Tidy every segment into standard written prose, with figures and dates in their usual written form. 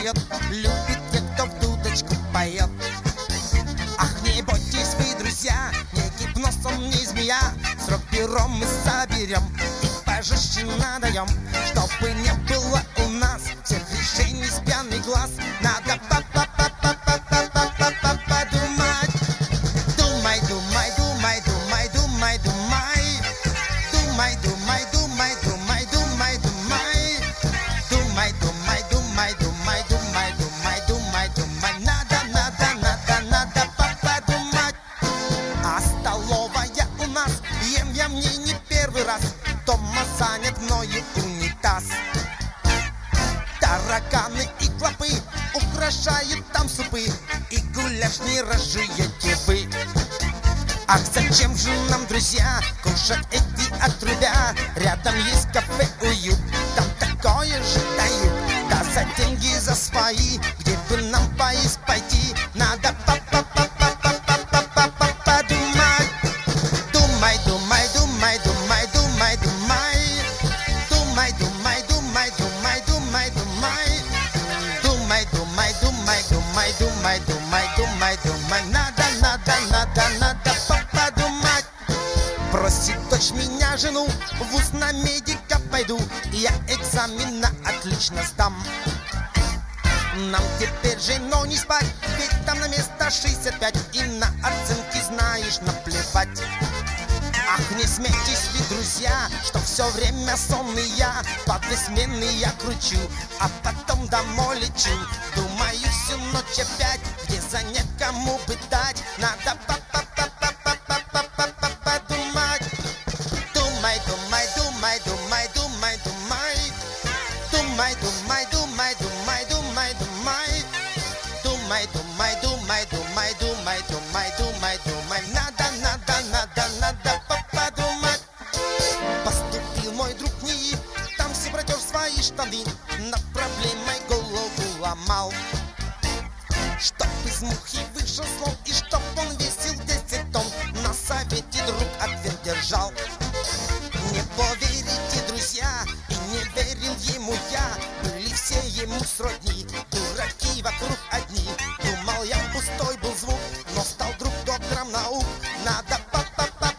зовет, любит тех, кто в дудочку поет. Ах, не бойтесь вы, друзья, не гипноз, он не змея. Срок пером мы соберем и пожестче надаем, чтобы не было у нас всех решений с пьяный глаз. Надо подумать. Думай, думай, думай, думай, думай, думай. Думай, думай, думай, думай, думай, думай. Думай, думай, думай, думай, думай, думай, думай, думай. Надо подумать. А столовая у нас, ем я мне не первый раз. Дома занят мною унитаз. Тараканы и клопы украшают там супы, и гуляш не разжуете вы. Ах, зачем же нам, друзья, кушать эти отрубя? Рядом есть кафе уют, там такое же дают. Да за деньги за свои, где бы нам поесть пойти. Надо подумать. Думай, думай, думай, думай, думай, думай. Думай, думай, думай, думай, думай, думай. Думай, думай, думай, думай, думай, думай, думай, думай. Надо подумать. Просит дочь меня жену, в вуз на медика пойду, и я экзамен на отлично сдам. Нам теперь жену не спать, ведь там на место 65, и на оценки, знаешь, наплевать. Ах, не смейтесь вы, друзья, что все время сонный я, по 2 смены я кручу, а потом домой лечу. Думаю всю ночь опять, где занять, кому бы дать. Надо подумать. Думай, думай, думай, думай, думай, думай. Думай, думай, думай, думай, думай, думай. Думай, думай, думай, думай, думай, думай, думай, думай. Надо подумать. Поступил мой друг НИИ, там все протер свои штаны, над проблемой голову ломал. Чтоб из мухи вышел слон, и чтоб он весил 10 тонн, на совете друг ответ держал. Не поверите, друзья, и не верил ему я, были все ему сродни, дураки вокруг одни. Думал я, пустой был звук, но стал друг доктором наук. Надо подумай.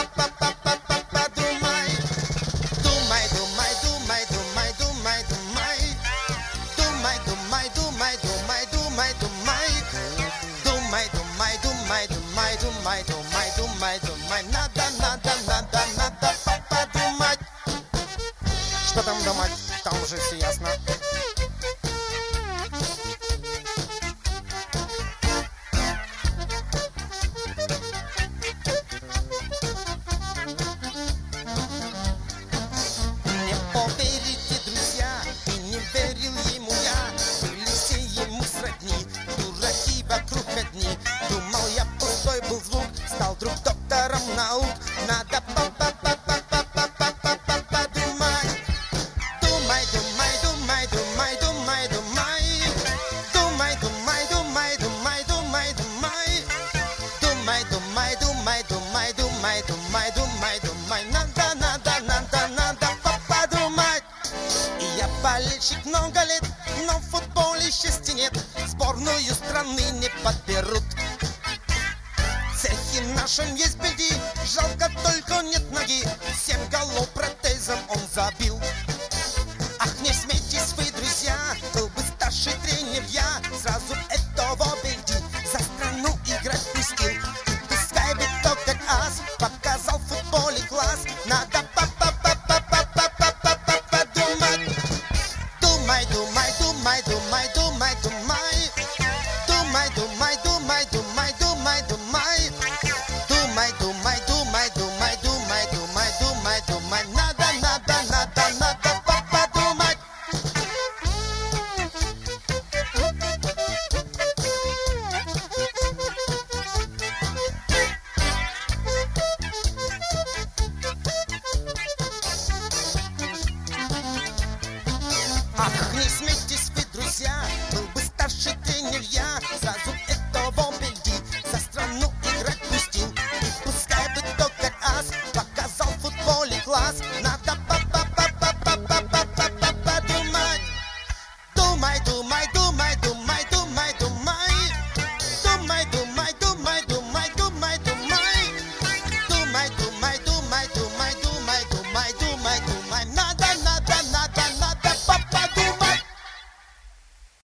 Думай, думай, думай, думай, думай, думай. Думай, думай, думай, думай, думай, думай. Думай, думай, думай, думай, думай, думай, думай, думай. Надо подумать. Что там думать? Там уже все ясно. Не поверите, друзья, и не верил ему я, были все ему сродни, дураки вокруг одни. Думал я, пустой был звук, стал друг доктором наук. Надо подумать. Думай, думай, думай, думай, думай, думай. Думай, думай, думай, думай, думай, думай. Думай, думай, думай, думай, думай, думай, думай, думай. Надо подумать. И я болельщик много лет, но в футболе счастья нет, сборную страны не подберут. В цехе нашем есть беги, жалко только нет ноги, 7 голов протезом он забил. Ах, не смейтесь вы, друзья, был бы старший тренер я, сразу этого беги за страну играть пустил. И пускай бы кто как ас показал в футболе класс. Надо подумать. Думай, думай, думай, думай, думай, думай. Думай, думай, думай, думай, думай, думай. Думай, думай, думай, думай, думай, думай, думай, думай.